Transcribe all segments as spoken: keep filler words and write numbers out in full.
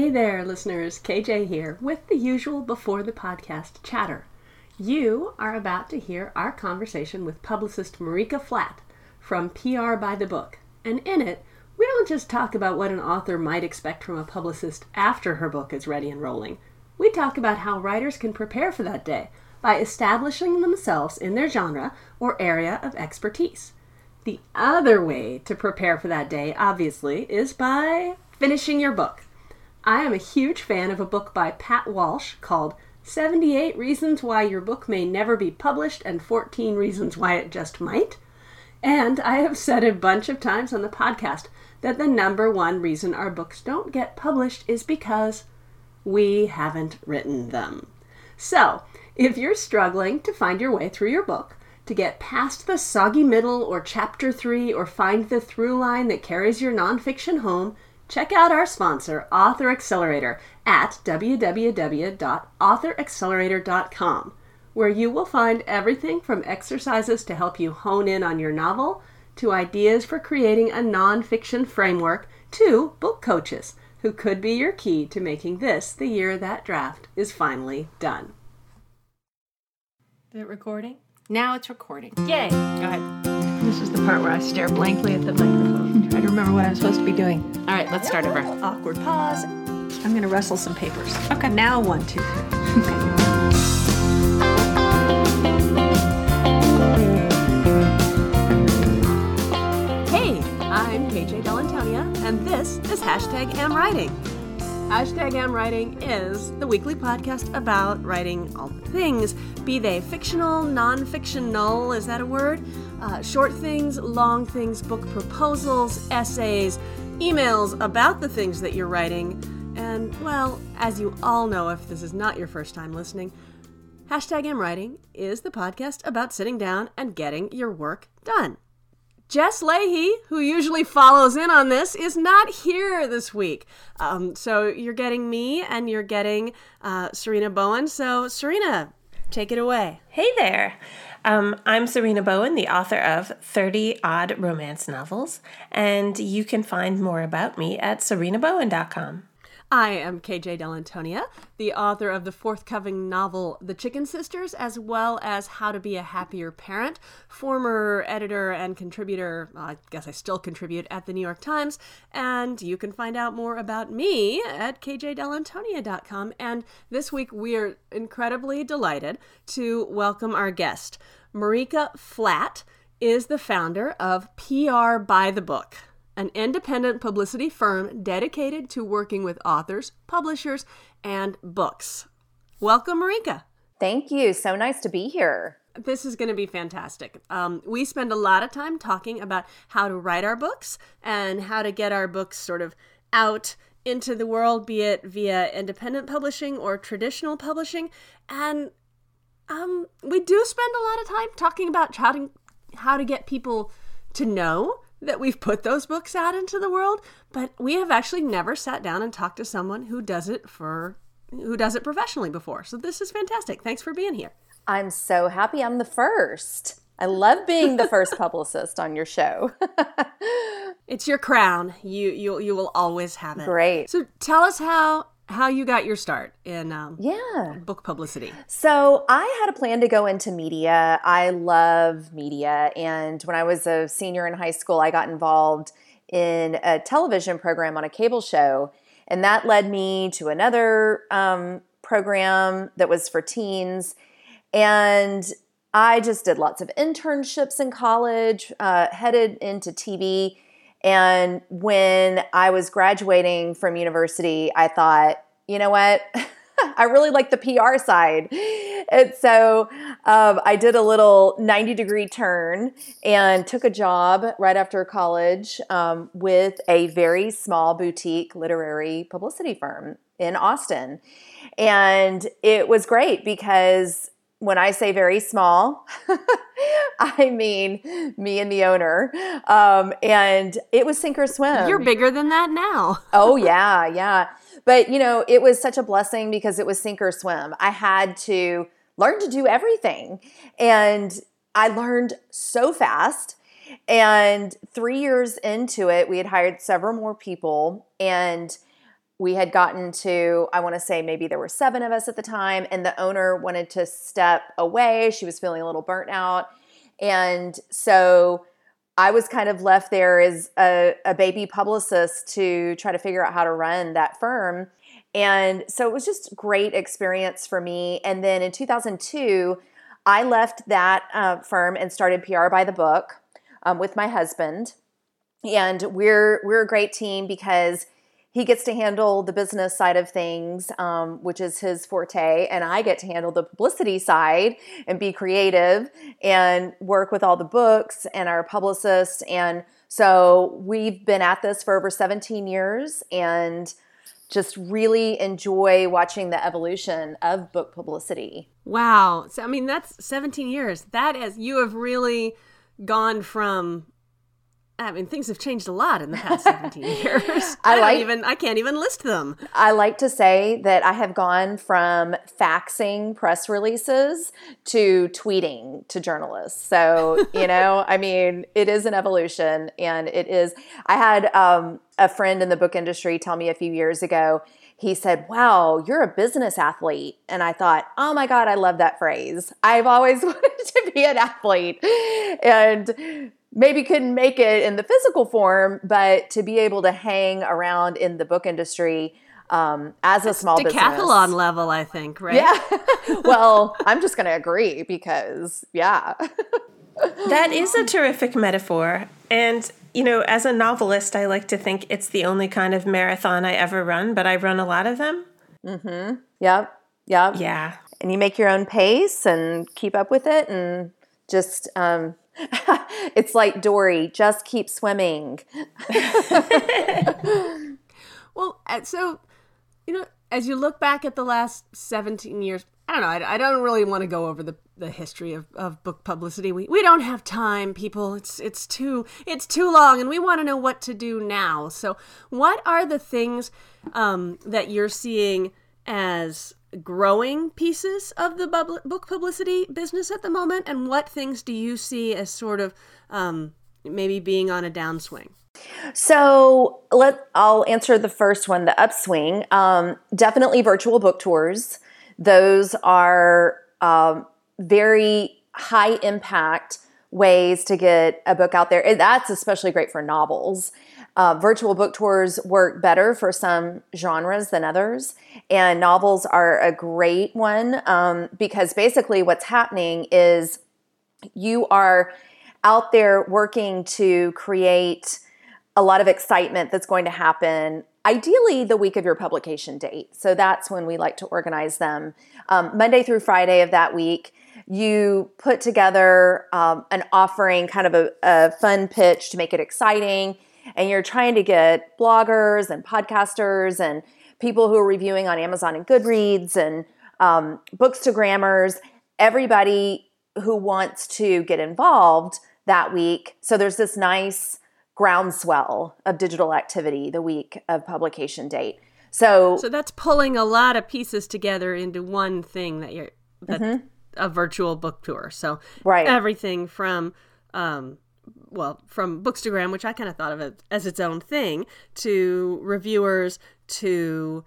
Hey there, listeners. K J here with the usual Before the Podcast chatter. You are about to hear our conversation with publicist Marika Flatt from P R by the Book. And in it, we don't just talk about what an author might expect from a publicist after her book is ready and rolling. We talk about how writers can prepare for that day by establishing themselves in their genre or area of expertise. The other way to prepare for that day, obviously, is by finishing your book. I am a huge fan of a book by Pat Walsh called seventy-eight Reasons Why Your Book May Never Be Published and fourteen Reasons Why It Just Might. And I have said a bunch of times on the podcast that the number one reason our books don't get published is because we haven't written them. So, if you're struggling to find your way through your book, to get past the soggy middle or chapter three or find the through line that carries your nonfiction home, check out our sponsor, Author Accelerator, at w w w dot author accelerator dot com, where you will find everything from exercises to help you hone in on your novel, to ideas for creating a nonfiction framework, to book coaches, who could be your key to making this the year that draft is finally done. Is it recording? Now it's recording. Yay! Go ahead. This is the part where I stare blankly at the microphone, try to remember what I'm supposed to be doing. All right, let's start over. Awkward pause. I'm going to rustle some papers. Okay. Now one, two, three. Hey, I'm K J Dell'Antonia, and this is Hashtag Am Writing. Hashtag Am Writing is the weekly podcast about writing all things, be they fictional, non-fictional, is that a word? Uh, short things, long things, book proposals, essays, emails about the things that you're writing. And, well, as you all know, if this is not your first time listening, Hashtag Am Writing is the podcast about sitting down and getting your work done. Jess Leahy, who usually follows in on this, is not here this week. Um, so you're getting me and you're getting uh, Serena Bowen. So Serena, take it away. Hey there. Um, I'm Serena Bowen, the author of thirty Odd Romance Novels, and you can find more about me at serena bowen dot com. I am K J Dell'Antonia, the author of the forthcoming novel The Chicken Sisters, as well as How to Be a Happier Parent, former editor and contributor, well, I guess I still contribute, at the New York Times, and you can find out more about me at k j dell'antonia dot com. And this week we are incredibly delighted to welcome our guest. Marika Flatt is the founder of P R by the Book, an independent publicity firm dedicated to working with authors, publishers, and books. Welcome, Marika. Thank you. So nice to be here. This is going to be fantastic. Um, we spend a lot of time talking about how to write our books and how to get our books sort of out into the world, be it via independent publishing or traditional publishing. And um, we do spend a lot of time talking about how to, how to get people to know that we've put those books out into the world, but we have actually never sat down and talked to someone who does it for, who does it professionally before. So this is fantastic. Thanks for being here. I'm so happy I'm the first. I love being the first publicist on your show. It's your crown. You you you will always have it. Great. So tell us how how you got your start in um, yeah. book publicity. So I had a plan to go into media. I love media. And when I was a senior in high school, I got involved in a television program on a cable show. And that led me to another um, program that was for teens. And I just did lots of internships in college, uh, headed into T V. And when I was graduating from university, I thought, you know what? I really like the P R side. And so um, I did a little ninety degree turn and took a job right after college um, with a very small boutique literary publicity firm in Austin. And it was great because when I say very small, I mean me and the owner. Um, and it was sink or swim. You're bigger than that now. Oh, yeah, yeah. But, you know, it was such a blessing because it was sink or swim. I had to learn to do everything. And I learned so fast. And three years into it, we had hired several more people. And we had gotten to, I want to say maybe there were seven of us at the time, and the owner wanted to step away. She was feeling a little burnt out. And so I was kind of left there as a, a baby publicist to try to figure out how to run that firm. And so it was just a great experience for me. And then in two thousand two, I left that uh, firm and started P R by the Book um, with my husband. And we're we're a great team because he gets to handle the business side of things, um, which is his forte, and I get to handle the publicity side and be creative and work with all the books and our publicists. And so we've been at this for over seventeen years and just really enjoy watching the evolution of book publicity. Wow. So, I mean, that's seventeen years. That is, you have really gone from, I mean, things have changed a lot in the past seventeen years. I, I like, don't even, I can't even list them. I like to say that I have gone from faxing press releases to tweeting to journalists. So, you know, I mean, it is an evolution, and it is, I had um, a friend in the book industry tell me a few years ago, he said, wow, you're a business athlete. And I thought, oh my God, I love that phrase. I've always wanted to be an athlete. And maybe couldn't make it in the physical form, but to be able to hang around in the book industry um, as a small business. Decathlon level, I think, right? Yeah. Well, I'm just going to agree because, yeah. That is a terrific metaphor. And, you know, as a novelist, I like to think it's the only kind of marathon I ever run, but I run a lot of them. Mm-hmm. Yep. Yep. Yeah. And you make your own pace and keep up with it and just... Um, it's like Dory, just keep swimming. Well, so, you know, as you look back at the last seventeen years, I don't know, I, I don't really want to go over the, the history of, of book publicity. We we don't have time, people. It's it's too it's too long, and we want to know what to do now. So what are the things um, that you're seeing as growing pieces of the bub- book publicity business at the moment, and what things do you see as sort of um, maybe being on a downswing? So let I'll answer the first one, the upswing. Um, definitely virtual book tours. Those are um, very high impact ways to get a book out there. And that's especially great for novels. Uh, virtual book tours work better for some genres than others, and novels are a great one um, because basically what's happening is you are out there working to create a lot of excitement that's going to happen ideally the week of your publication date. So that's when we like to organize them. Um, Monday through Friday of that week, you put together um, an offering, kind of a, a fun pitch to make it exciting. And you're trying to get bloggers and podcasters and people who are reviewing on Amazon and Goodreads and um, Bookstagrammers, everybody who wants to get involved that week. So there's this nice groundswell of digital activity the week of publication date. So, so that's pulling a lot of pieces together into one thing that you're that's mm-hmm. a virtual book tour. So right. everything from um, well, from Bookstagram, which I kind of thought of it as its own thing, to reviewers, to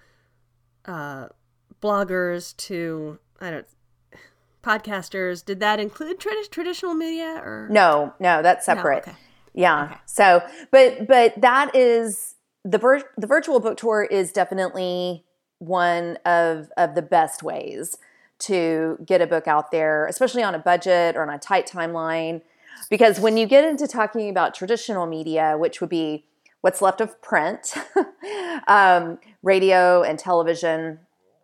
uh, bloggers, to I don't podcasters. Did that include trad- traditional media or no? No, that's separate. No, okay. Yeah. Okay. So, but but that is the vir- the virtual book tour is definitely one of of the best ways to get a book out there, especially on a budget or on a tight timeline. Because when you get into talking about traditional media, which would be what's left of print, um, radio and television,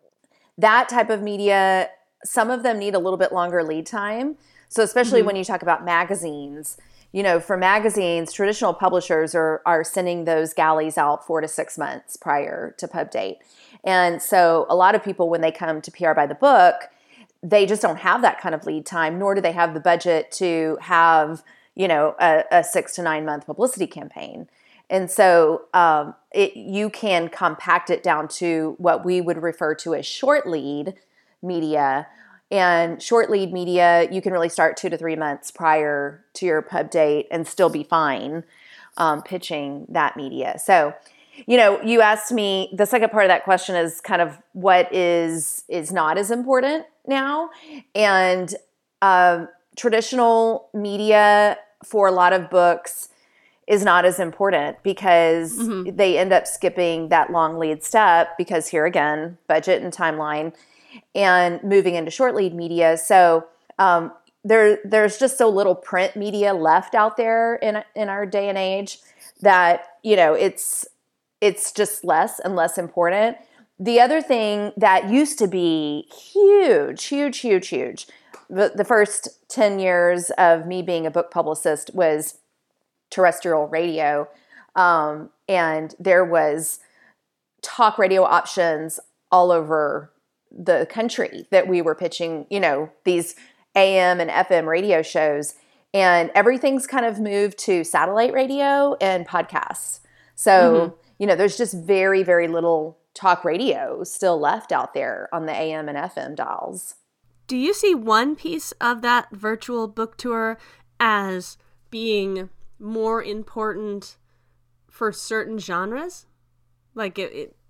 that type of media, some of them need a little bit longer lead time. So especially mm-hmm. when you talk about magazines, you know, for magazines, traditional publishers are, are sending those galleys out four to six months prior to pub date. And so a lot of people, when they come to P R by the Book, they just don't have that kind of lead time, nor do they have the budget to have, you know, a, a six to nine month publicity campaign. And so um, it, you can compact it down to what we would refer to as short lead media. And short lead media, you can really start two to three months prior to your pub date and still be fine um, pitching that media. So you know, you asked me, the second part of that question is kind of what is is not as important now. And um, traditional media for a lot of books is not as important because mm-hmm. they end up skipping that long lead step because here again, budget and timeline, and moving into short lead media. So um, there there's just so little print media left out there in in our day and age that, you know, it's it's just less and less important. The other thing that used to be huge, huge, huge, huge, the, the first ten years of me being a book publicist was terrestrial radio. Um, and there was talk radio options all over the country that we were pitching, you know, these A M and F M radio shows. And everything's kind of moved to satellite radio and podcasts. So, mm-hmm. you know, there's just very, very little talk radio still left out there on the A M and F M dials. Do you see one piece of that virtual book tour as being more important for certain genres? Like, it, it,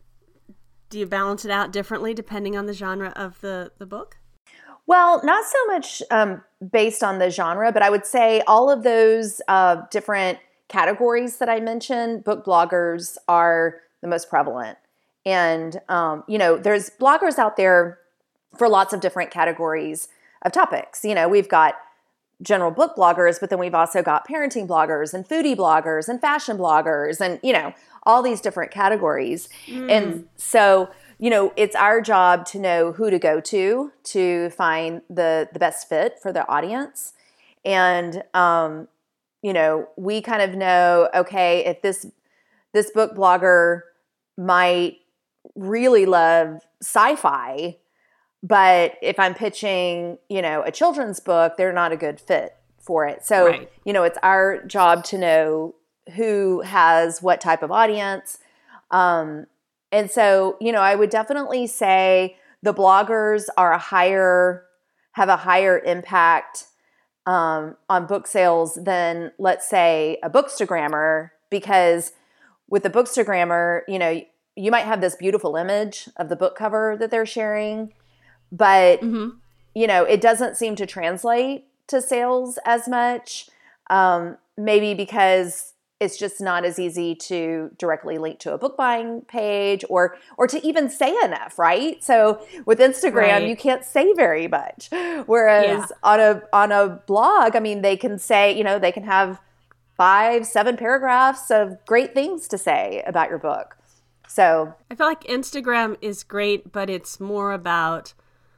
do you balance it out differently depending on the genre of the, the book? Well, not so much um, based on the genre, but I would say all of those uh, different categories that I mentioned, book bloggers are the most prevalent. And, um, you know, there's bloggers out there for lots of different categories of topics. You know, we've got general book bloggers, but then we've also got parenting bloggers and foodie bloggers and fashion bloggers and, you know, all these different categories. Mm. And so, you know, it's our job to know who to go to to find the, the best fit for the audience. And, um, you know, we kind of know, okay, if this, this book blogger might really love sci-fi, but if I'm pitching, you know, a children's book, they're not a good fit for it. So, right. you know, it's our job to know who has what type of audience. Um, and so, you know, I would definitely say the bloggers are a higher, have a higher impact um, on book sales than, let's say, a bookstagrammer, because with a bookstagrammer, you know, you might have this beautiful image of the book cover that they're sharing, but, mm-hmm. you know, it doesn't seem to translate to sales as much, um, maybe because it's just not as easy to directly link to a book buying page or or to even say enough, right? So with Instagram, right. you can't say very much. Whereas yeah. on a on a blog, I mean, they can say, you know, they can have five, seven paragraphs of great things to say about your book. So I feel like Instagram is great, but it's more about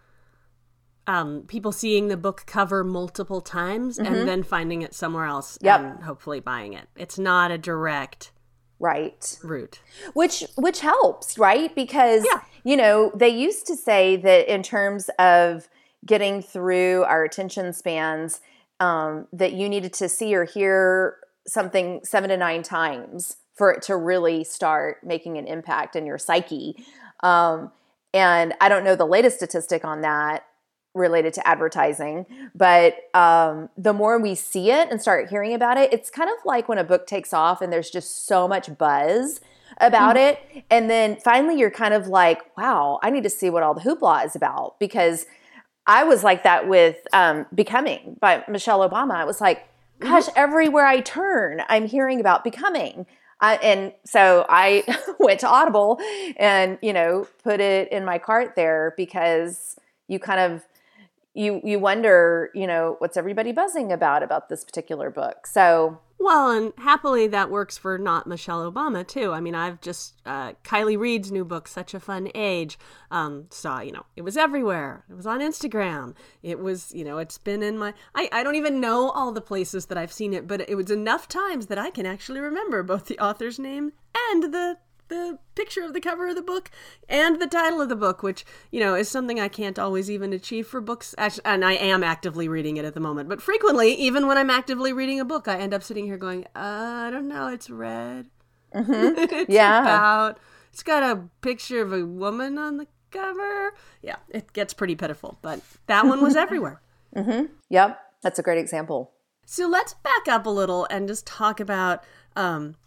um, people seeing the book cover multiple times mm-hmm. and then finding it somewhere else yep. and hopefully buying it. It's not a direct right route. Which which helps, right? Because, yeah. you know, they used to say that in terms of getting through our attention spans, um, that you needed to see or hear something seven to nine times for it to really start making an impact in your psyche. Um, and I don't know the latest statistic on that related to advertising, but um, the more we see it and start hearing about it, it's kind of like when a book takes off and there's just so much buzz about mm-hmm. it. And then finally you're kind of like, wow, I need to see what all the hoopla is about. Because I was like that with um, Becoming by Michelle Obama. I was like, gosh, mm-hmm. everywhere I turn, I'm hearing about Becoming. Uh, and so I went to Audible and, you know, put it in my cart there because you kind of, you you wonder, you know, what's everybody buzzing about, about this particular book. So, well, and happily that works for not Michelle Obama too. I mean, I've just, uh, Kylie Reed's new book, Such a Fun Age, um, saw, you know, it was everywhere. It was on Instagram. It was, you know, it's been in my, I, I don't even know all the places that I've seen it, but it was enough times that I can actually remember both the author's name and the the picture of the cover of the book and the title of the book, which, you know, is something I can't always even achieve for books. Actually, and I am actively reading it at the moment, but frequently, even when I'm actively reading a book, I end up sitting here going, uh, I don't know, it's red. Mm-hmm. it's yeah. about, it's got a picture of a woman on the cover. Yeah, it gets pretty pitiful, but that one was everywhere. Mm-hmm. Yep. That's a great example. So let's back up a little and just talk about, um,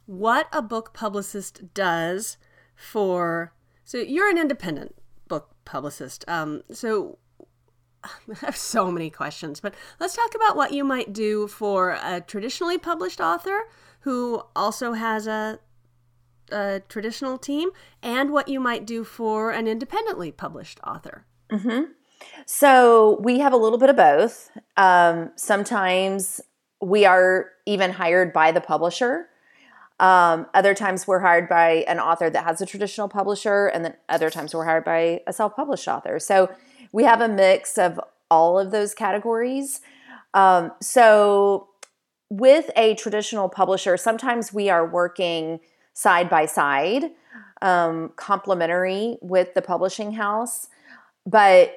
what a book publicist does for, so you're an independent book publicist. Um, so I have so many questions, but let's talk about what you might do for a traditionally published author who also has a, a traditional team, and what you might do for an independently published author. Mm-hmm. So we have a little bit of both. Um, sometimes we are even hired by the publisher. Um, other times we're hired by an author that has a traditional publisher, and then other times we're hired by a self-published author. So we have a mix of all of those categories. Um, so with a traditional publisher, sometimes we are working side by side, um, complementary with the publishing house. But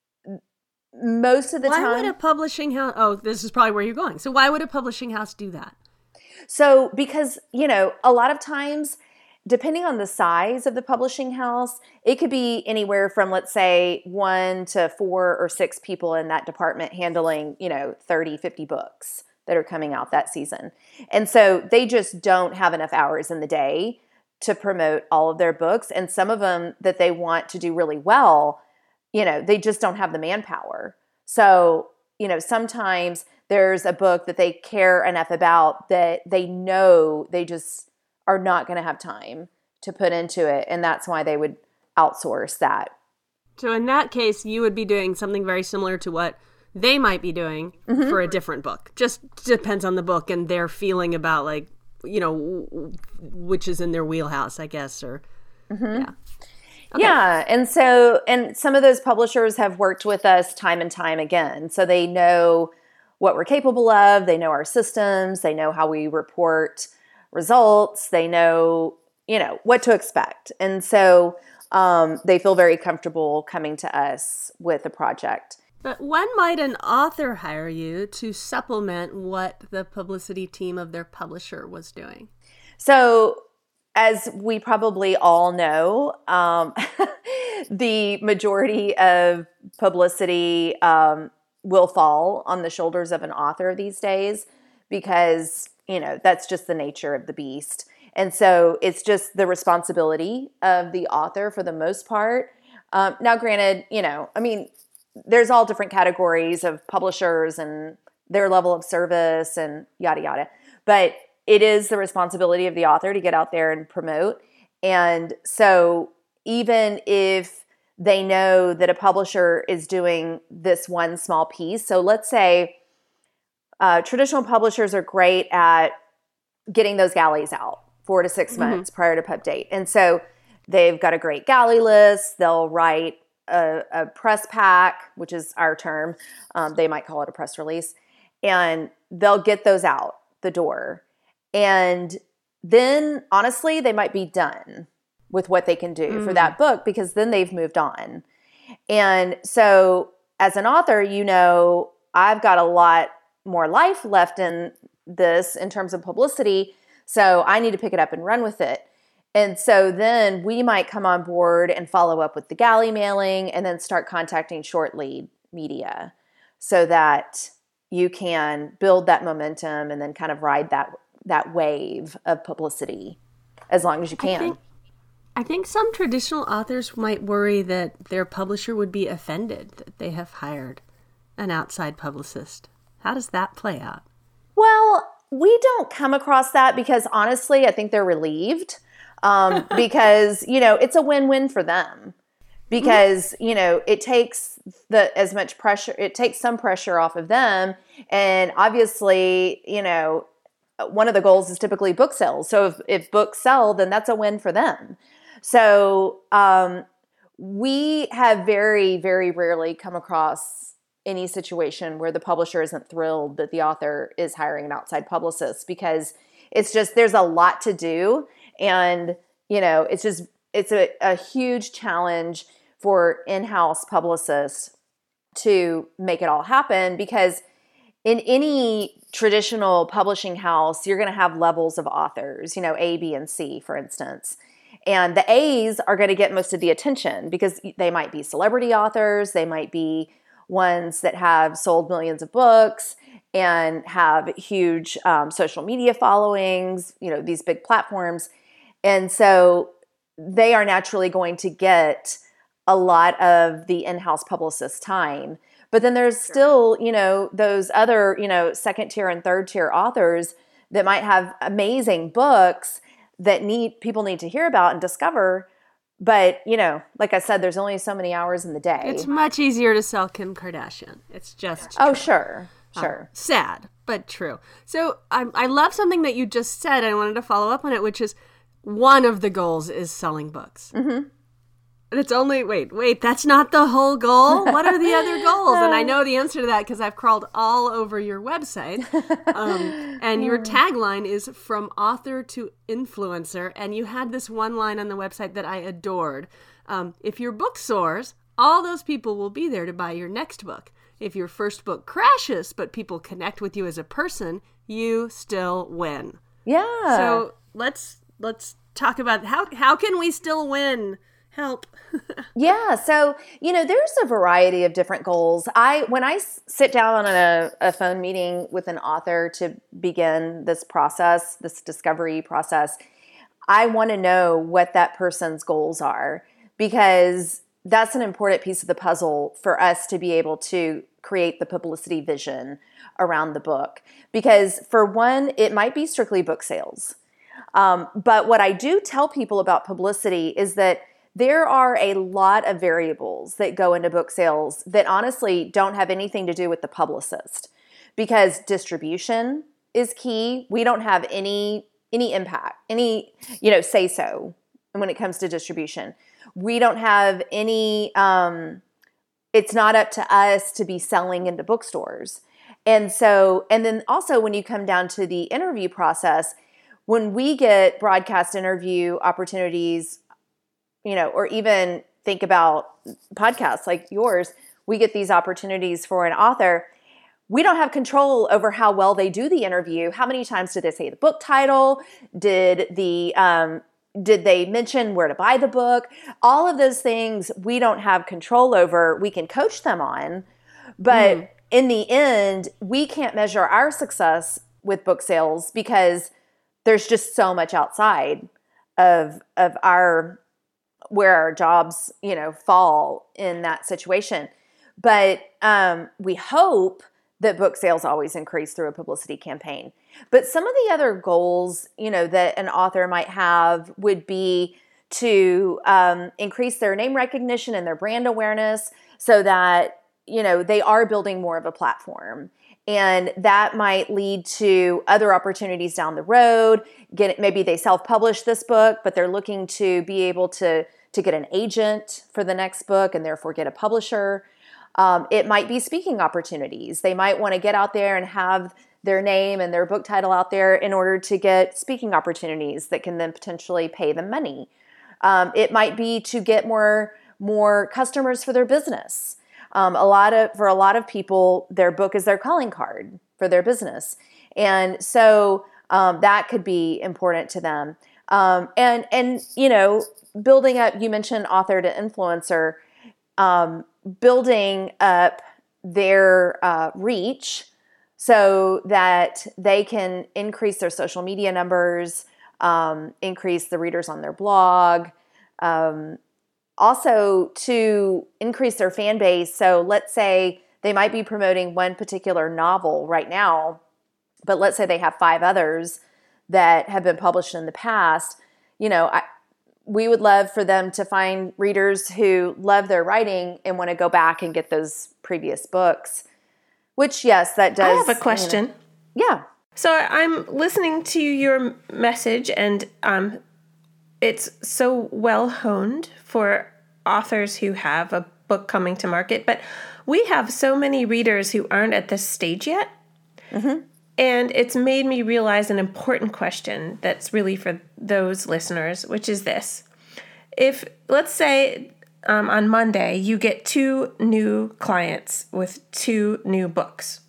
most of the why time... Why would a publishing house... Oh, this is probably where you're going. So why would a publishing house do that? So because, you know, a lot of times, depending on the size of the publishing house, it could be anywhere from, let's say, one to four or six people in that department handling, you know, thirty, fifty books that are coming out that season. And so they just don't have enough hours in the day to promote all of their books. And some of them that they want to do really well, you know, they just don't have the manpower. So, you know, sometimes there's a book that they care enough about that they know they just are not going to have time to put into it. And that's why they would outsource that. So in that case, you would be doing something very similar to what they might be doing mm-hmm. for a different book. Just depends on the book and their feeling about, like, you know, which is in their wheelhouse, I guess, or mm-hmm. yeah. Okay. Yeah. And so, and some of those publishers have worked with us time and time again. So they know what we're capable of. They know our systems. They know how we report results. They know, you know, what to expect. And so um, they feel very comfortable coming to us with a project. But when might an author hire you to supplement what the publicity team of their publisher was doing? So as we probably all know, um, the majority of publicity um, will fall on the shoulders of an author these days because, you know, that's just the nature of the beast. And so it's just the responsibility of the author for the most part. Um, now, granted, you know, I mean, there's all different categories of publishers and their level of service and yada, yada. But it is the responsibility of the author to get out there and promote. And so even if they know that a publisher is doing this one small piece, so let's say uh, traditional publishers are great at getting those galleys out four to six mm-hmm. months prior to pub date. And so they've got a great galley list. They'll write a, a press pack, which is our term. Um, they might call it a press release. And they'll get those out the door. And then, honestly, they might be done with what they can do mm. for that book because then they've moved on. And so as an author, you know, I've got a lot more life left in this in terms of publicity, so I need to pick it up and run with it. And so then we might come on board and follow up with the galley mailing and then start contacting short lead media so that you can build that momentum and then kind of ride that that wave of publicity as long as you can. I think, I think some traditional authors might worry that their publisher would be offended that they have hired an outside publicist. How does that play out? Well, we don't come across that because honestly, I think they're relieved um, because, you know, it's a win-win for them because, mm-hmm. you know, it takes the as much pressure, it takes some pressure off of them. And obviously, you know, one of the goals is typically book sales. So if, if books sell, then that's a win for them. So um, we have very, very rarely come across any situation where the publisher isn't thrilled that the author is hiring an outside publicist because it's just, there's a lot to do. And, you know, it's just, it's a, a huge challenge for in-house publicists to make it all happen because in any traditional publishing house, you're going to have levels of authors, you know, A, B, and C, for instance. And the A's are going to get most of the attention because they might be celebrity authors. They might be ones that have sold millions of books. and have huge um, social media followings, you know, these big platforms. And so they are naturally going to get a lot of the in-house publicist time. But then there's still, you know, those other, you know, second tier and third tier authors that might have amazing books that need people need to hear about and discover. But, you know, like I said, there's only so many hours in the day. It's much easier to sell Kim Kardashian. It's just Oh, true. sure. Sure. Um, sad, but true. So I, I love something that you just said. I wanted to follow up on it, which is one of the goals is selling books. Mm-hmm. And it's only, wait, wait, that's not the whole goal? What are the other goals? And I know the answer to that because I've crawled all over your website. Um, and your tagline is from author to influencer. And you had this one line on the website that I adored. Um, if your book soars, all those people will be there to buy your next book. If your first book crashes, but people connect with you as a person, you still win. Yeah. So let's let's talk about how how can we still win? Help. Yeah. So, you know, there's a variety of different goals. I, when I s- sit down on a, a phone meeting with an author to begin this process, this discovery process, I want to know what that person's goals are, because that's an important piece of the puzzle for us to be able to create the publicity vision around the book. Because for one, it might be strictly book sales. Um, but what I do tell people about publicity is that there are a lot of variables that go into book sales that honestly don't have anything to do with the publicist, because distribution is key. We don't have any any impact, any, you know, say so when it comes to distribution. We don't have any, um, it's not up to us to be selling into bookstores. And so, and then also when you come down to the interview process, when we get broadcast interview opportunities, you know, or even think about podcasts like yours, we get these opportunities for an author. We don't have control over how well they do the interview. How many times did they say the book title? Did the um, did they mention where to buy the book? All of those things we don't have control over. We can coach them on, but mm. in the end, we can't measure our success with book sales because there's just so much outside of of our where our jobs, you know, fall in that situation. But um, we hope that book sales always increase through a publicity campaign. But some of the other goals, you know, that an author might have would be to um, increase their name recognition and their brand awareness so that, you know, they are building more of a platform. And that might lead to other opportunities down the road. Get maybe they self-publish this book, but they're looking to be able to to get an agent for the next book and therefore get a publisher. Um, it might be speaking opportunities. They might want to get out there and have their name and their book title out there in order to get speaking opportunities that can then potentially pay them money. Um, it might be to get more more customers for their business. Um, a lot of for a lot of people, their book is their calling card for their business, and so um, that could be important to them. Um, and and you know, building up. You mentioned author to influencer. Um, building up their uh, reach so that they can increase their social media numbers, um, increase the readers on their blog, um, also to increase their fan base. So let's say they might be promoting one particular novel right now, but let's say they have five others that have been published in the past. You know, I, we would love for them to find readers who love their writing and want to go back and get those previous books, which, yes, that does. I have a question. You know, yeah. So I'm listening to your message, and um, it's so well honed for authors who have a book coming to market. But we have so many readers who aren't at this stage yet. Mm-hmm. And it's made me realize an important question that's really for those listeners, which is this. If, let's say, um, on Monday, you get two new clients with two new books.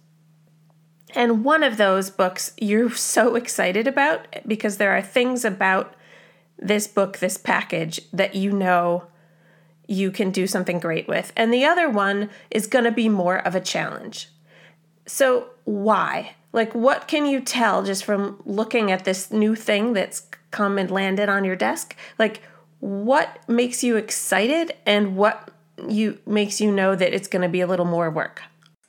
And one of those books you're so excited about because there are things about this book, this package, that you know you can do something great with. And the other one is going to be more of a challenge. So why? Like, what can you tell just from looking at this new thing that's come and landed on your desk? Like, what makes you excited and what you makes you know that it's going to be a little more work?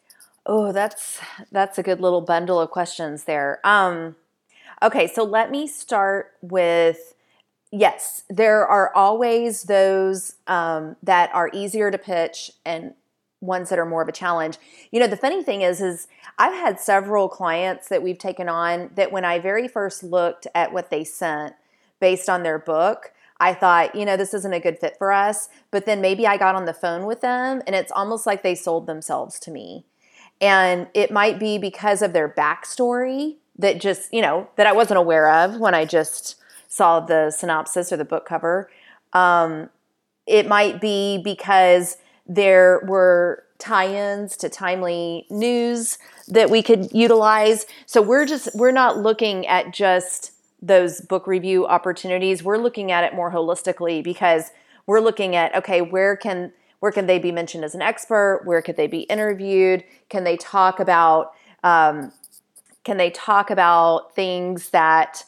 Oh, that's that's a good little bundle of questions there. Um, okay, so let me start with, yes, there are always those um, that are easier to pitch and ones that are more of a challenge. You know, the funny thing is, is I've had several clients that we've taken on that when I very first looked at what they sent based on their book, I thought, you know, this isn't a good fit for us. But then maybe I got on the phone with them and it's almost like they sold themselves to me. And it might be because of their backstory that just, you know, that I wasn't aware of when I just saw the synopsis or the book cover. Um, it might be because there were tie-ins to timely news that we could utilize. So we're just, we're not looking at just those book review opportunities. We're looking at it more holistically because we're looking at, okay, where can, where can they be mentioned as an expert? Where could they be interviewed? Can they talk about, um, can they talk about things that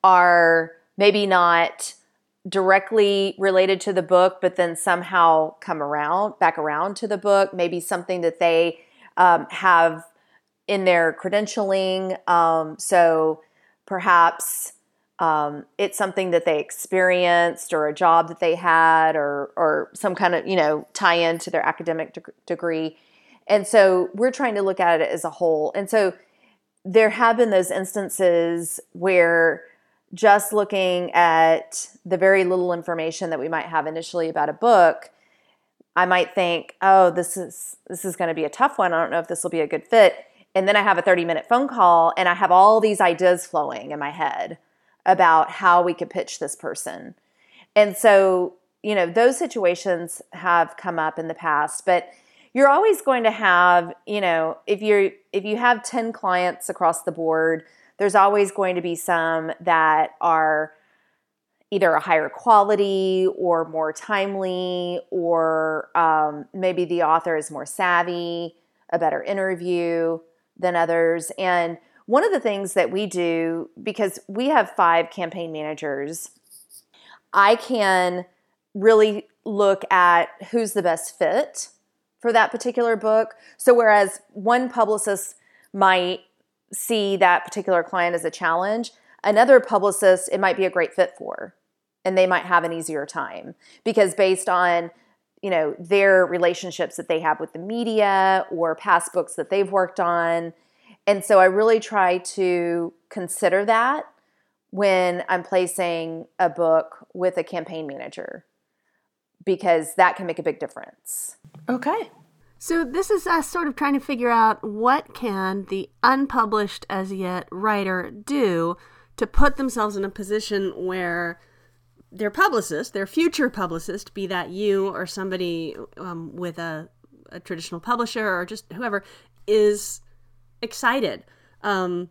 are maybe not directly related to the book, but then somehow come around, back around to the book, maybe something that they um, have in their credentialing. Um, so perhaps um, it's something that they experienced or a job that they had or, or some kind of, you know, tie in to their academic de- degree. And so we're trying to look at it as a whole. And so there have been those instances where just looking at the very little information that we might have initially about a book, I might think, oh, this is this is going to be a tough one. I don't know if this will be a good fit. And then I have a thirty minute phone call and I have all these ideas flowing in my head about how we could pitch this person. And so, you know, those situations have come up in the past, but you're always going to have, you know, if you're if you have ten clients across the board, there's always going to be some that are either a higher quality or more timely, or um, maybe the author is more savvy, a better interview than others. And one of the things that we do, because we have five campaign managers, I can really look at who's the best fit for that particular book. So whereas one publicist might see that particular client as a challenge, another publicist it might be a great fit for, and they might have an easier time because based on, you know, their relationships that they have with the media or past books that they've worked on. And so I really try to consider that when I'm placing a book with a campaign manager, because that can make a big difference. Okay. So this is us sort of trying to figure out what can the unpublished as yet writer do to put themselves in a position where their publicist, their future publicist, be that you or somebody um, with a, a traditional publisher or just whoever, is excited. Um,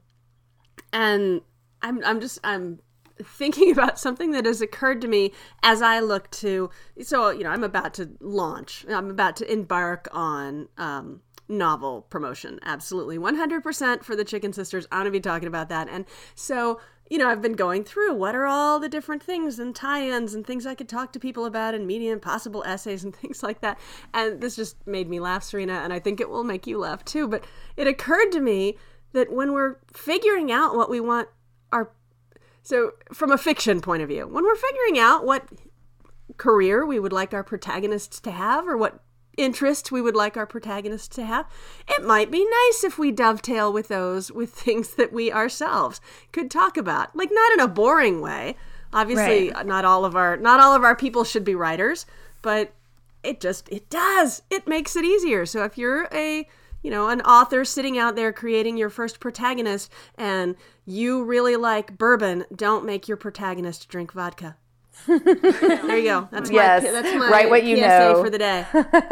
and I'm I'm just I'm thinking about something that has occurred to me as I look to, so, you know, I'm about to launch, I'm about to embark on um, novel promotion. Absolutely. one hundred percent for the Chicken Sisters. I'm going to be talking about that. And so, you know, I've been going through what are all the different things and tie-ins and things I could talk to people about in media and possible essays and things like that. And this just made me laugh, Serena, and I think it will make you laugh too. But it occurred to me that when we're figuring out what we want our So from a fiction point of view, when we're figuring out what career we would like our protagonists to have or what interest we would like our protagonists to have, it might be nice if we dovetail with those with things that we ourselves could talk about. Like, not in a boring way. Obviously, right. not all of our not all of our people should be writers, but it just it does. It makes it easier. So if you're a you know, an author sitting out there creating your first protagonist and you really like bourbon, don't make your protagonist drink vodka. There you go. That's yes. my, that's my write what you P S A know. for the day.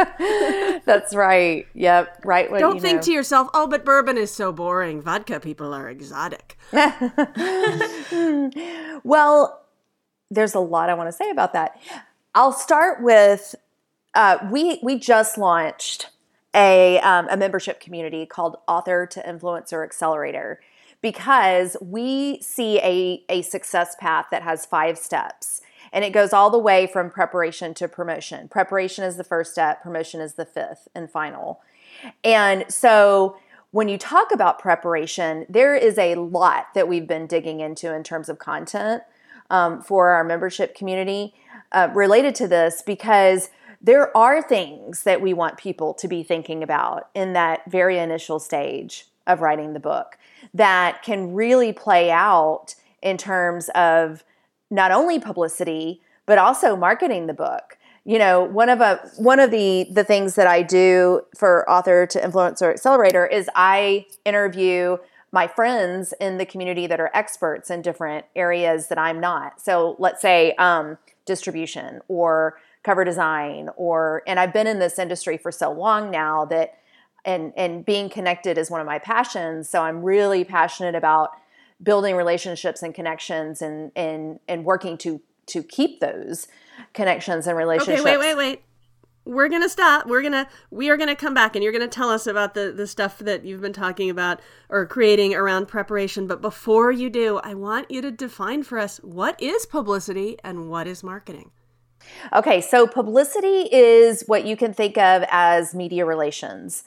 That's right. Yep. Write what don't you think know. to yourself, oh, but bourbon is so boring. Vodka people are exotic. Well, there's a lot I want to say about that. I'll start with, uh, we, we just launched a, um, a membership community called Author to Influencer Accelerator, because we see a, a success path that has five steps. And it goes all the way from preparation to promotion. Preparation is the first step. Promotion is the fifth and final. And so when you talk about preparation, there is a lot that we've been digging into in terms of content um, for our membership community uh, related to this, because there are things that we want people to be thinking about in that very initial stage of writing the book that can really play out in terms of not only publicity, but also marketing the book. You know, one of a one of the the things that I do for Author to Influencer Accelerator is I interview my friends in the community that are experts in different areas that I'm not. So let's say um, distribution or cover design, or and I've been in this industry for so long now that and and being connected is one of my passions. So I'm really passionate about building relationships and connections and and and working to to keep those connections and relationships. Okay, wait, wait, wait. We're going to stop. We're going to, we are going to come back and you're going to tell us about the, the stuff that you've been talking about or creating around preparation. But before you do, I want you to define for us, what is publicity and what is marketing? Okay, so publicity is what you can think of as media relations.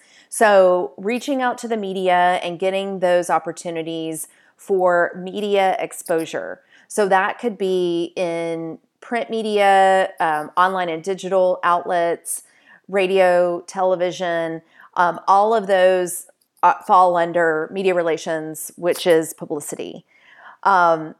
So reaching out to the media and getting those opportunities for media exposure. So that could be in print media, um, online and digital outlets, radio, television, um, all of those uh, fall under media relations, which is publicity. Um,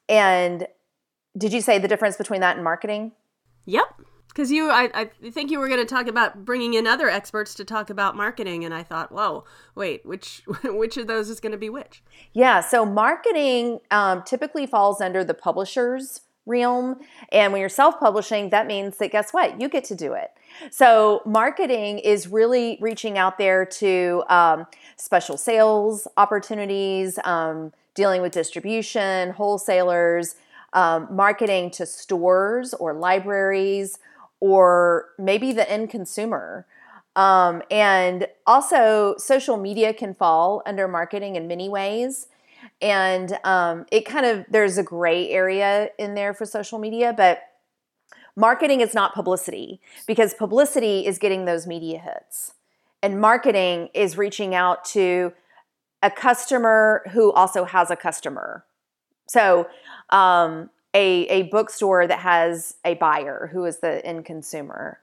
and did you say the difference between that and marketing? Yep. Because you, I, I think you were going to talk about bringing in other experts to talk about marketing, and I thought, whoa, wait, which which of those is going to be which? Yeah, so marketing um, typically falls under the publisher's realm, and when you're self-publishing, that means that guess what? You get to do it. So marketing is really reaching out there to um, special sales opportunities, um, dealing with distribution, wholesalers, um, marketing to stores or libraries, or maybe the end consumer. Um, and also social media can fall under marketing in many ways. And um, it kind of, there's a gray area in there for social media, but marketing is not publicity, because publicity is getting those media hits. And marketing is reaching out to a customer who also has a customer. So um, a, a bookstore that has a buyer who is the end consumer.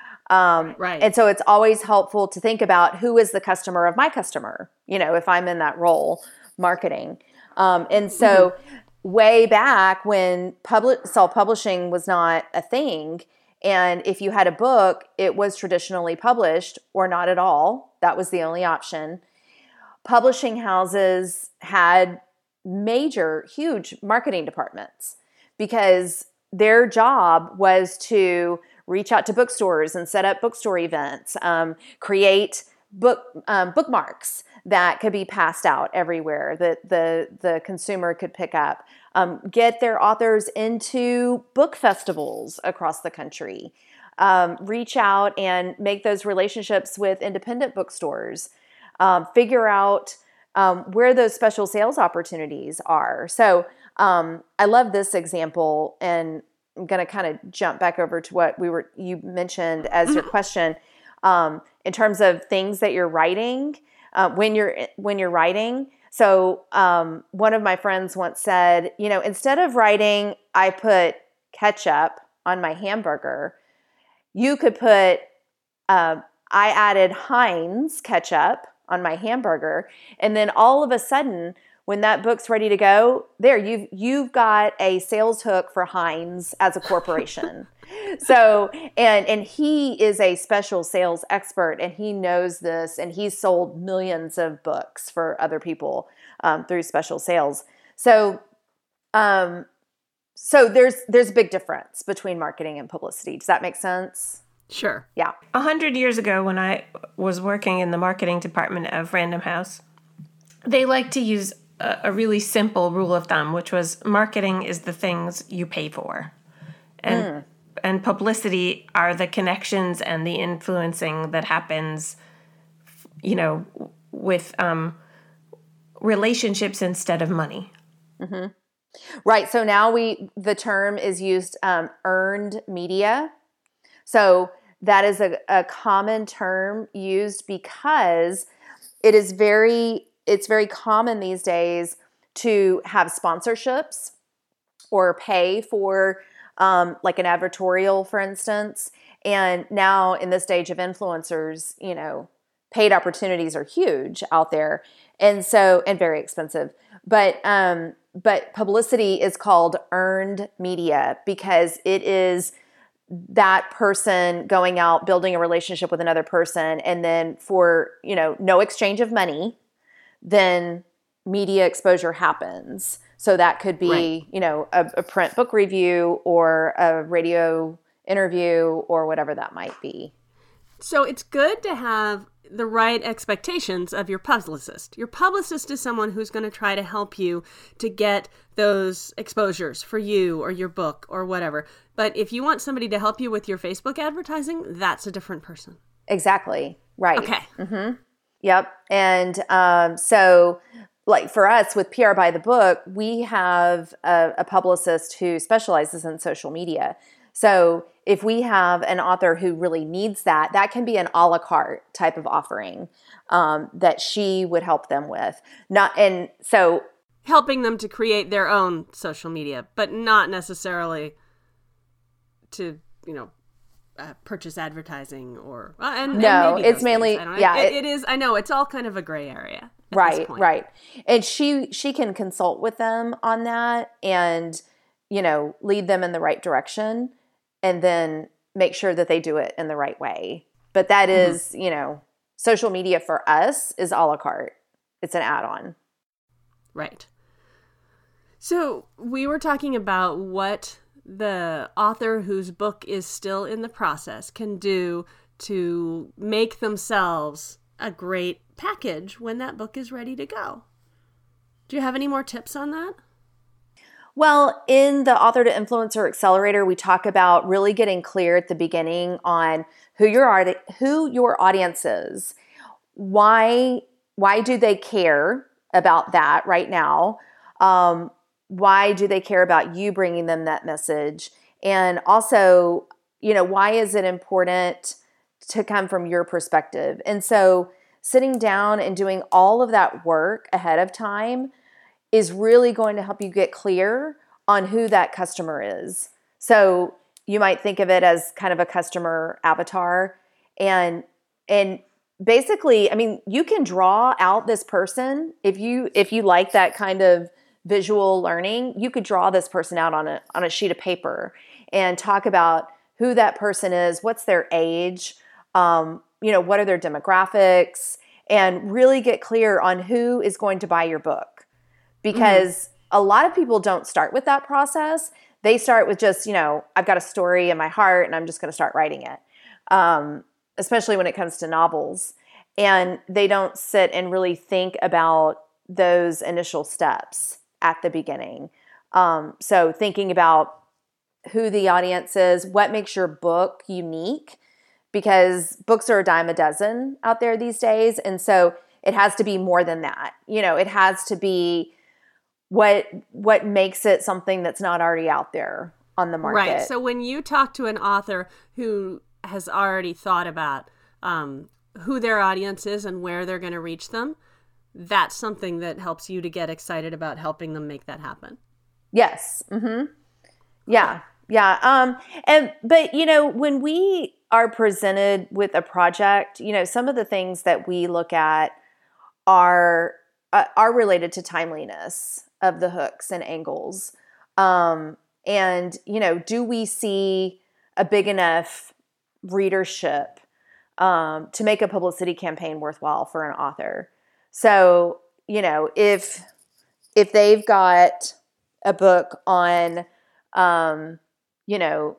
Um, right. And so it's always helpful to think about who is the customer of my customer, you know, if I'm in that role, marketing. Um, and so mm-hmm. way back when public self-publishing was not a thing, and if you had a book, it was traditionally published or not at all. That was the only option. Publishing houses had major, huge marketing departments because their job was to reach out to bookstores and set up bookstore events, um, create book um, bookmarks that could be passed out everywhere that the, the consumer could pick up, um, get their authors into book festivals across the country, um, reach out and make those relationships with independent bookstores, um, figure out um, where those special sales opportunities are. So um, I love this example, and I'm going to kind of jump back over to what we were you mentioned as your question um, in terms of things that you're writing uh, when you're when you're writing. So um, one of my friends once said, you know, instead of writing, I put ketchup on my hamburger, you could put uh, I added Heinz ketchup on my hamburger, and then all of a sudden, when that book's ready to go, there you've you've got a sales hook for Heinz as a corporation. So, and and he is a special sales expert, and he knows this, and he's sold millions of books for other people um, through special sales. So, um, so there's there's a big difference between marketing and publicity. Does that make sense? Sure. Yeah. A hundred years ago, when I was working in the marketing department of Random House, they liked to use a, a really simple rule of thumb, which was marketing is the things you pay for. And mm. and publicity are the connections and the influencing that happens you know, with um, relationships instead of money. Mm-hmm. Right. So now we, the term is used, um, earned media. So that is a, a common term used because it is very, it's very common these days to have sponsorships or pay for um, like an advertorial, for instance. And now in this stage of influencers, you know, paid opportunities are huge out there. And so, and very expensive. But, um, but publicity is called earned media because it is that person going out, building a relationship with another person, and then for, you know, no exchange of money, then media exposure happens. So that could be, right. you know, a, a print book review or a radio interview or whatever that might be. So it's good to have the right expectations of your publicist. Your publicist is someone who's going to try to help you to get those exposures for you or your book or whatever. But if you want somebody to help you with your Facebook advertising, that's a different person. Exactly. Right. Okay. Mm-hmm. Yep. And um, so like for us with P R by the Book, we have a, a publicist who specializes in social media. So if we have an author who really needs that, that can be an a la carte type of offering um, that she would help them with. Not and so helping them to create their own social media, but not necessarily to, you know, uh, purchase advertising or uh, and no, and maybe it's mainly yeah. It, it, it is. I know it's all kind of a gray area. Right, right. And she she can consult with them on that and, you know, lead them in the right direction. And then make sure that they do it in the right way. But that is, mm-hmm. you know, social media for us is a la carte. It's an add-on. Right. So we were talking about what the author whose book is still in the process can do to make themselves a great package when that book is ready to go. Do you have any more tips on that? Well, in the Author to Influencer Accelerator, we talk about really getting clear at the beginning on who your who your audience is. Why why do they care about that right now? Um, why do they care about you bringing them that message? And also, you know, why is it important to come from your perspective? And so, sitting down and doing all of that work ahead of time is really going to help you get clear on who that customer is. So you might think of it as kind of a customer avatar. And and basically, I mean, you can draw out this person. If you if you like that kind of visual learning, you could draw this person out on a on a sheet of paper and talk about who that person is, what's their age, um, you know, what are their demographics, and really get clear on who is going to buy your book. Because mm-hmm. a lot of people don't start with that process. They start with just, you know, I've got a story in my heart and I'm just going to start writing it, um, especially when it comes to novels. And they don't sit and really think about those initial steps at the beginning. Um, so thinking about who the audience is, what makes your book unique, because books are a dime a dozen out there these days. And so it has to be more than that. You know, it has to be what what makes it something that's not already out there on the market. Right. So when you talk to an author who has already thought about um, who their audience is and where they're going to reach them, that's something that helps you to get excited about helping them make that happen. Yes. Mm-hmm. Yeah. Yeah. Um, and but, you know, when we are presented with a project, you know, some of the things that we look at are uh, are related to timeliness of the hooks and angles. Um, and, you know, do we see a big enough readership um, to make a publicity campaign worthwhile for an author? So, you know, if if they've got a book on, um, you know,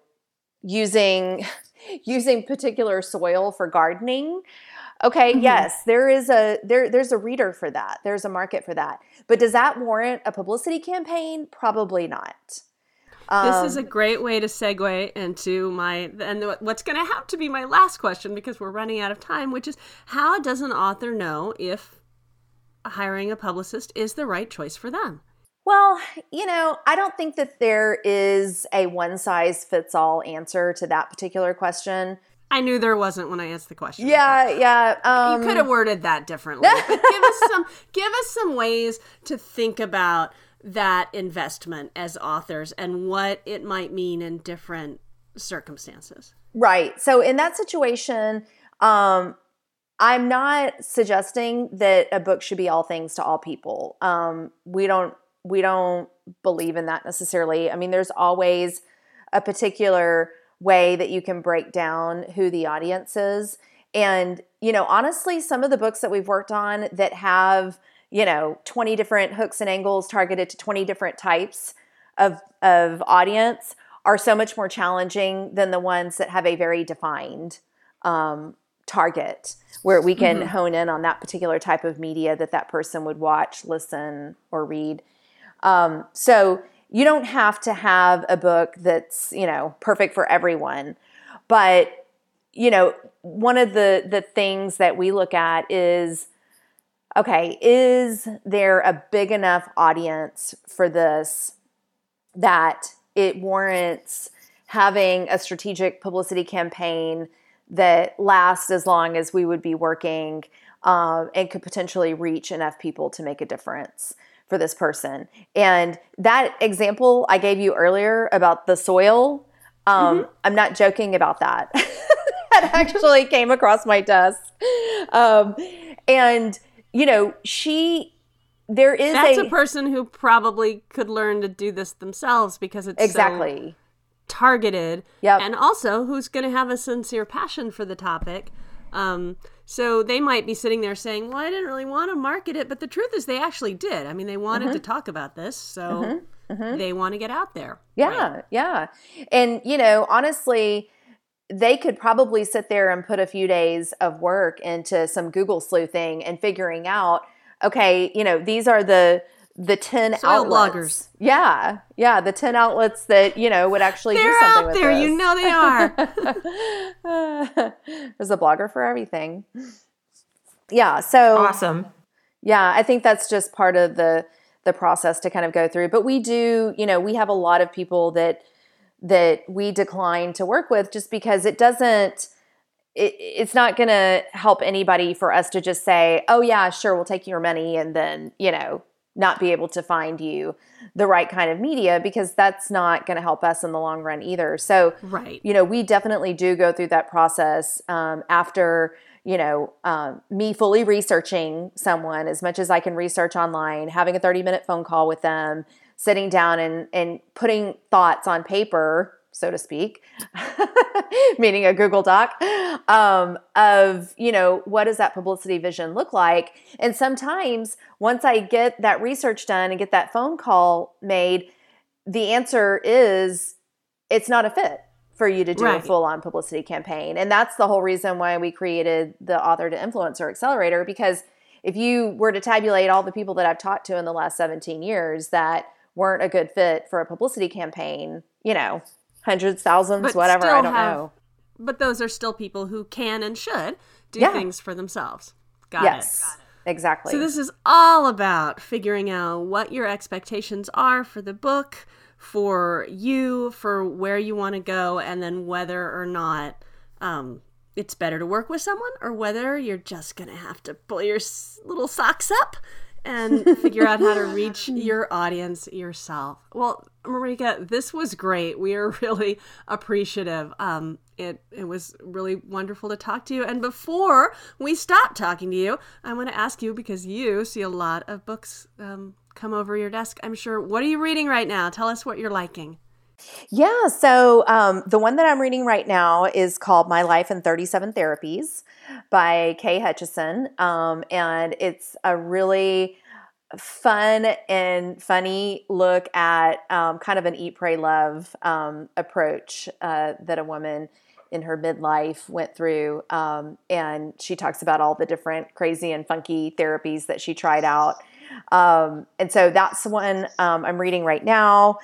using using particular soil for gardening, okay, mm-hmm. yes, there is a there there's a reader for that. There's a market for that. But does that warrant a publicity campaign? Probably not. This is a great way to segue into my, and what's going to have to be my last question because we're running out of time, which is how does an author know if hiring a publicist is the right choice for them? Well, you know, I don't think that there is a one-size-fits-all answer to that particular question. I knew there wasn't when I asked the question. Yeah, yeah. Um, you could have worded that differently. But give us some give us some ways to think about that investment as authors and what it might mean in different circumstances. Right. So in that situation, um, I'm not suggesting that a book should be all things to all people. Um, we don't we don't believe in that necessarily. I mean, there's always a particular way that you can break down who the audience is. And, you know, honestly, some of the books that we've worked on that have, you know, twenty different hooks and angles targeted to twenty different types of, of audience are so much more challenging than the ones that have a very defined um, target where we can mm-hmm. hone in on that particular type of media that that person would watch, listen, or read. Um, so you don't have to have a book that's, you know, perfect for everyone. But, you know, one of the, the things that we look at is, okay, is there a big enough audience for this that it warrants having a strategic publicity campaign that lasts as long as we would be working um, and could potentially reach enough people to make a difference for this person? And that example I gave you earlier about the soil, um, mm-hmm. I'm not joking about that. That actually came across my desk. Um, and, you know, she, there is That's a... a person who probably could learn to do this themselves because it's exactly. so targeted. Yep. And also who's going to have a sincere passion for the topic. Um, so they might be sitting there saying, well, I didn't really want to market it. But the truth is they actually did. I mean, they wanted mm-hmm. to talk about this. So mm-hmm. Mm-hmm. they want to get out there. Yeah, right. yeah. And, you know, honestly, they could probably sit there and put a few days of work into some Google sleuthing and figuring out, okay, you know, these are the the ten Soil outlets. bloggers. Yeah, yeah, the ten outlets that, you know, would actually They're do something out with there. this. You know they are. There's a blogger for everything. Yeah, so awesome. Yeah, I think that's just part of the the process to kind of go through. But we do, you know, we have a lot of people that that we decline to work with just because it doesn't, it, it's not going to help anybody for us to just say, oh yeah, sure, we'll take your money and then, you know, not be able to find you the right kind of media, because that's not going to help us in the long run either. So, right. you know, we definitely do go through that process um, after, you know, um, me fully researching someone as much as I can research online, having a thirty minute phone call with them, sitting down and, and putting thoughts on paper, so to speak, meaning a Google Doc, um, of, you know, what does that publicity vision look like? And sometimes once I get that research done and get that phone call made, the answer is it's not a fit for you to do right. a full-on publicity campaign. And that's the whole reason why we created the Author to Influencer Accelerator, because if you were to tabulate all the people that I've talked to in the last seventeen years that weren't a good fit for a publicity campaign, you know, hundreds, thousands, but whatever, I don't have, know. But those are still people who can and should do yeah. things for themselves. Got yes, it. Got it. Exactly. So this is all about figuring out what your expectations are for the book, for you, for where you want to go, and then whether or not um, it's better to work with someone or whether you're just going to have to pull your little socks up and figure out how to reach your audience yourself. Well, Marika, this was great. We are really appreciative. Um, it it was really wonderful to talk to you. And before we stop talking to you, I want to ask you, because you see a lot of books um, come over your desk, I'm sure. What are you reading right now? Tell us what you're liking. Yeah, so um, the one that I'm reading right now is called My Life in thirty-seven Therapies by Kay Hutchison. Um, and it's a really fun and funny look at um, kind of an eat, pray, love um, approach uh, that a woman in her midlife went through. Um, and she talks about all the different crazy and funky therapies that she tried out. Um, and so that's one um, I'm reading right now.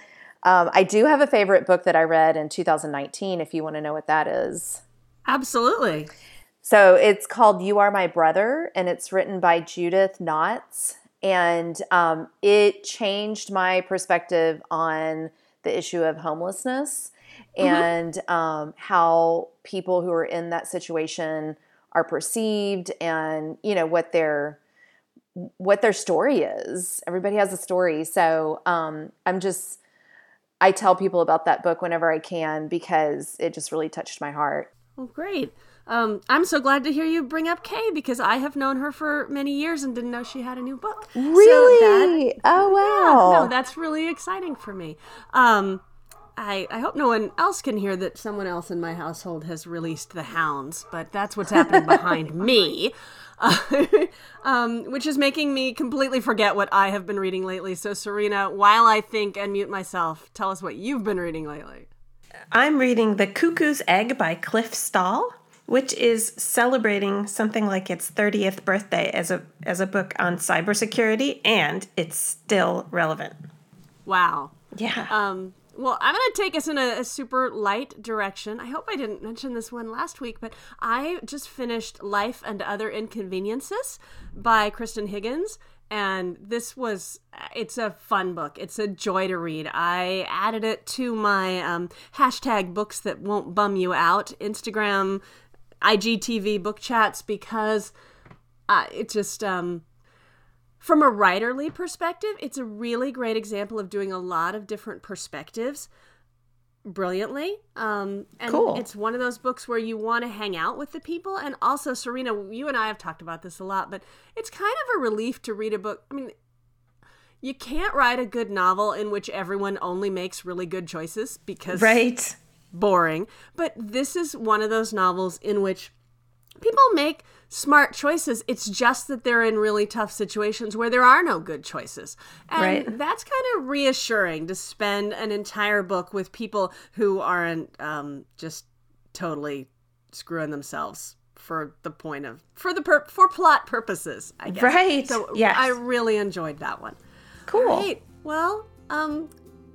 Um, I do have a favorite book that I read in two thousand nineteen, if you want to know what that is. Absolutely. So it's called You Are My Brother, and it's written by Judith Knotts. And um, it changed my perspective on the issue of homelessness mm-hmm. and um, how people who are in that situation are perceived, and you know what their what their story is. Everybody has a story, so um, I'm just I tell people about that book whenever I can because it just really touched my heart. Well, great. Um, I'm so glad to hear you bring up Kay because I have known her for many years and didn't know she had a new book. Really? So that, oh, wow. Yeah, no, that's really exciting for me. Um, I, I hope no one else can hear that someone else in my household has released The Hounds, but that's what's happening behind me, uh, um, which is making me completely forget what I have been reading lately. So, Serena, while I think and mute myself, tell us what you've been reading lately. I'm reading The Cuckoo's Egg by Cliff Stahl, which is celebrating something like its thirtieth birthday as a as a book on cybersecurity, and it's still relevant. Wow. Yeah. Um, well, I'm going to take us in a, a super light direction. I hope I didn't mention this one last week, but I just finished Life and Other Inconveniences by Kristen Higgins. And this was, it's a fun book. It's a joy to read. I added it to my um, hashtag books that won't bum you out Instagram, I G T V book chats because uh, it just, um, from a writerly perspective, it's a really great example of doing a lot of different perspectives brilliantly. Um, and cool. It's one of those books where you want to hang out with the people. And also, Serena, you and I have talked about this a lot, but it's kind of a relief to read a book. I mean, you can't write a good novel in which everyone only makes really good choices because right. boring. But this is one of those novels in which people make smart choices. It's just that they're in really tough situations where there are no good choices. And right. that's kind of reassuring to spend an entire book with people who aren't um, just totally screwing themselves for the point of, for the pur- for plot purposes, I guess. Right. So yes. I really enjoyed that one. Cool. All right. Well, um,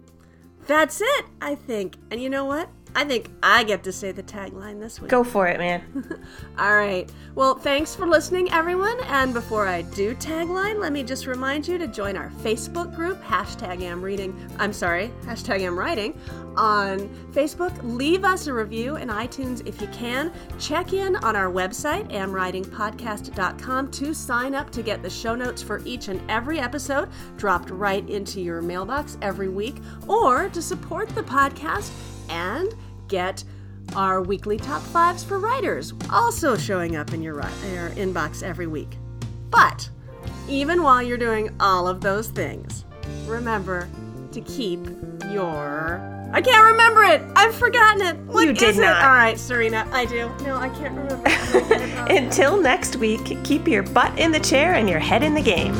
that's it, I think. And you know what? I think I get to say the tagline this week. Go for it, man. All right. Well, thanks for listening, everyone. And before I do tagline, let me just remind you to join our Facebook group, hashtag am reading, I'm sorry, hashtag am writing on Facebook. Leave us a review in iTunes if you can. Check in on our website, am writing podcast dot com, to sign up to get the show notes for each and every episode dropped right into your mailbox every week, or to support the podcast and get our weekly top fives for writers also showing up in your, your inbox every week. But even while you're doing all of those things, remember to keep your... I can't remember it! I've forgotten it! What you did is not. It? All right, Serena, I do. No, I can't remember. Until next week, keep your butt in the chair and your head in the game.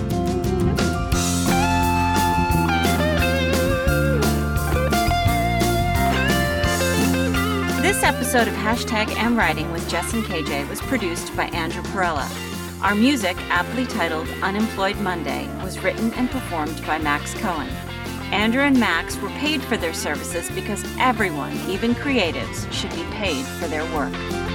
This episode of Hashtag Am Writing with Jess and K J was produced by Andrew Perella. Our music, aptly titled Unemployed Monday, was written and performed by Max Cohen. Andrew and Max were paid for their services because everyone, even creatives, should be paid for their work.